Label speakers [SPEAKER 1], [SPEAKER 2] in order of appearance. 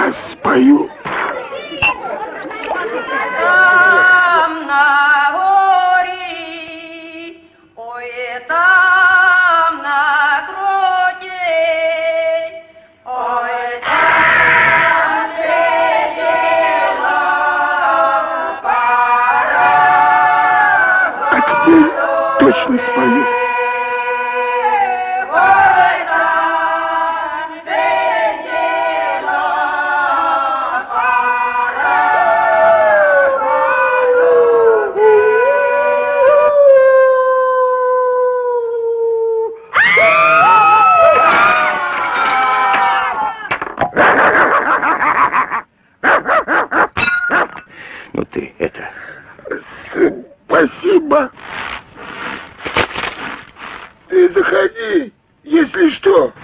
[SPEAKER 1] сейчас спою.
[SPEAKER 2] Там на горе, ой, там на гроте, ой, там сидела пора.
[SPEAKER 1] А теперь точно спою.
[SPEAKER 3] Ну ты это...
[SPEAKER 1] Спасибо. Ты заходи, если что.